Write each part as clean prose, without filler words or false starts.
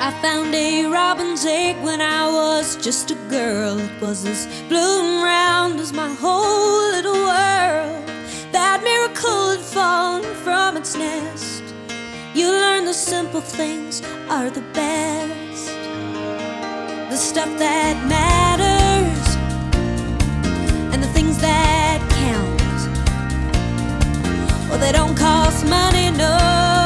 I found a robin's egg when I was just a girl. It was as blue and round as my whole little world. That miracle had fallen from its nest. You learn the simple things are the best. The stuff that matters and the things that count. Well, they don't cost money, no.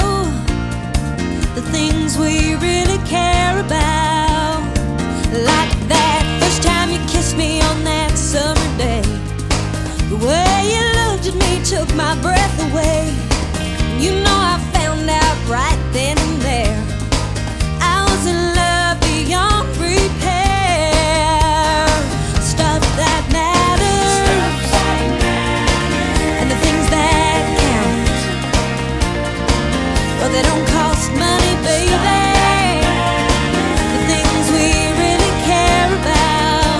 The things we really care about. Like that first time you kissed me on that summer day. The way you looked at me took my breath away. You know I found out right then and there I was in love beyond repair. Stuff that matters and the things that count. Well, they don't cost money, baby. The things we really care about.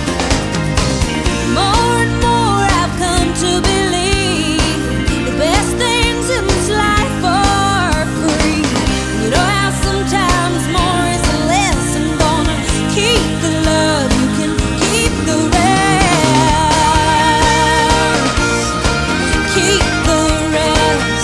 More and more I've come to believe the best things in this life are free. You know how sometimes more is less, and gonna keep the love, you can keep the rest. Keep the rest.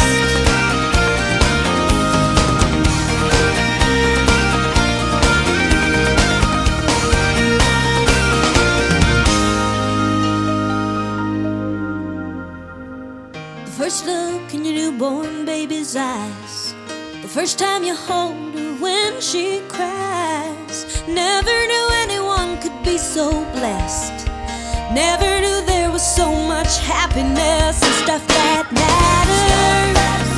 The first look in your newborn baby's eyes, the first time you hold her when she cries. Never knew anyone could be so blessed. Never knew there was so much happiness and stuff that matters.